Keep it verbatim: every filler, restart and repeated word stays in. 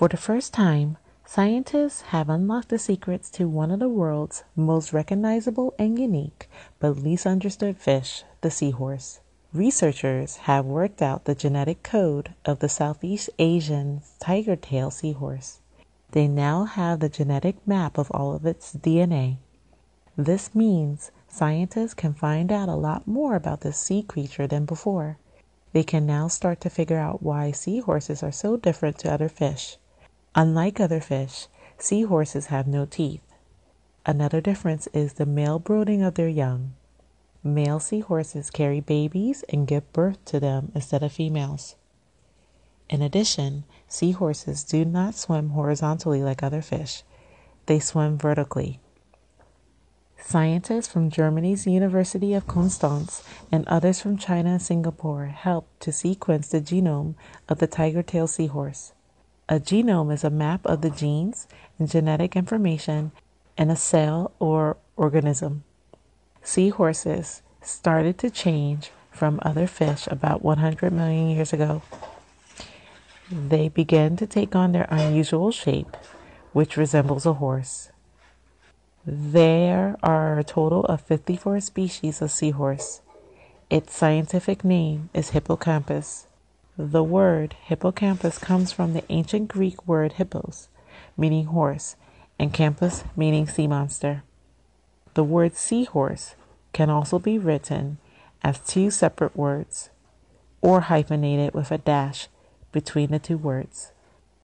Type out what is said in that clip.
For the first time, scientists have unlocked the secrets to one of the world's most recognizable and unique but least understood fish, the seahorse. Researchers have worked out the genetic code of the Southeast Asian tiger-tailed seahorse. They now have the genetic map of all of its D N A. This means scientists can find out a lot more about this sea creature than before. They can now start to figure out why seahorses are so different to other fish. Unlike other fish, seahorses have no teeth. Another difference is the male brooding of their young. Male seahorses carry babies and give birth to them instead of females. In addition, seahorses do not swim horizontally like other fish. They swim vertically. Scientists from Germany's University of Konstanz and others from China and Singapore helped to sequence the genome of the tiger-tailed seahorse. A genome is a map of the genes and genetic information in a cell or organism. Seahorses started to change from other fish about one hundred million years ago. They began to take on their unusual shape, which resembles a horse. There are a total of fifty-four species of seahorse. Its scientific name is Hippocampus. The word hippocampus comes from the ancient Greek word hippos, meaning horse, and campus, meaning sea monster. The word seahorse can also be written as two separate words, or hyphenated with a dash between the two words.